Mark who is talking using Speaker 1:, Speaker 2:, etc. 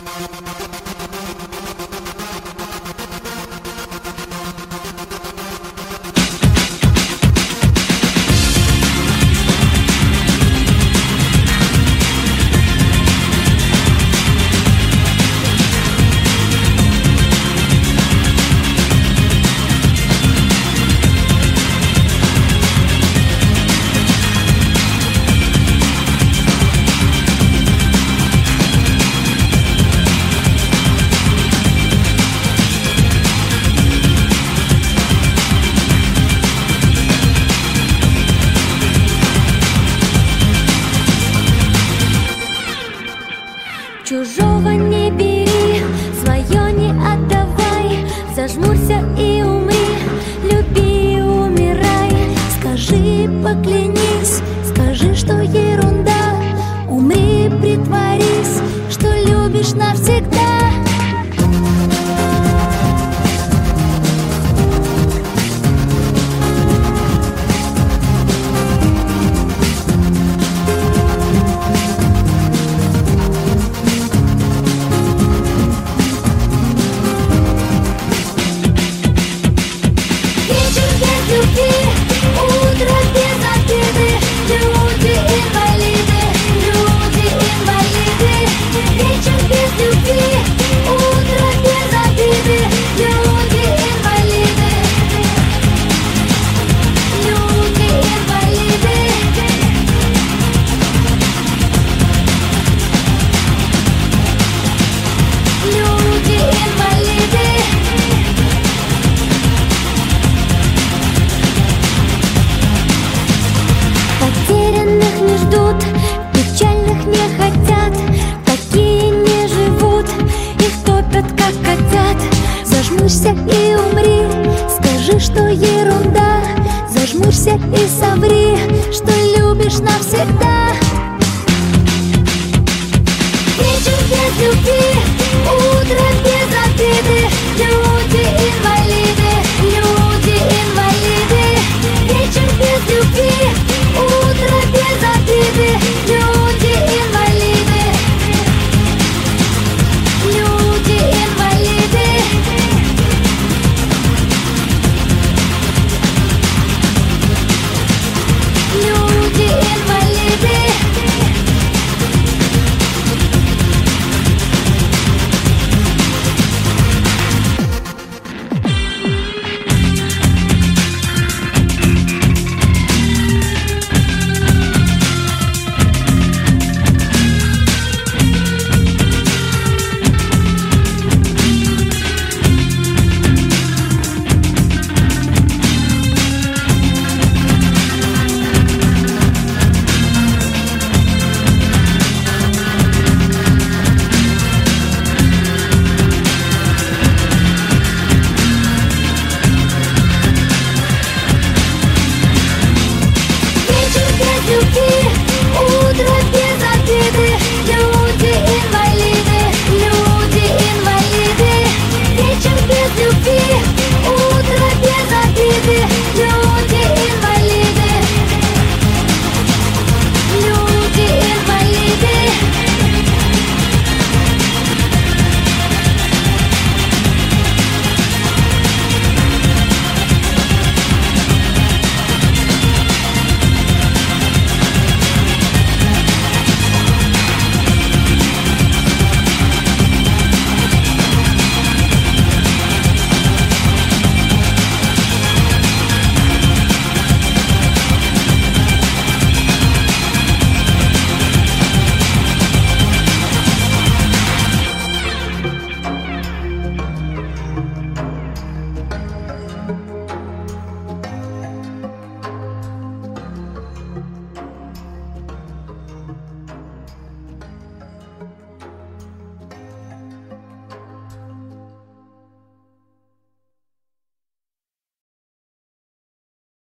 Speaker 1: Чужого не бери, свое не отдавай. Зажмурься и умри, люби и умирай. Скажи, поклянись, скажи, что ерунда. Умри, притворись, что любишь навсегда. Потерянных не ждут, печальных не хотят, такие не живут, их топят как котят. Зажмурься и умри, скажи, что ерунда. Зажмурься и соври, что любишь навсегда.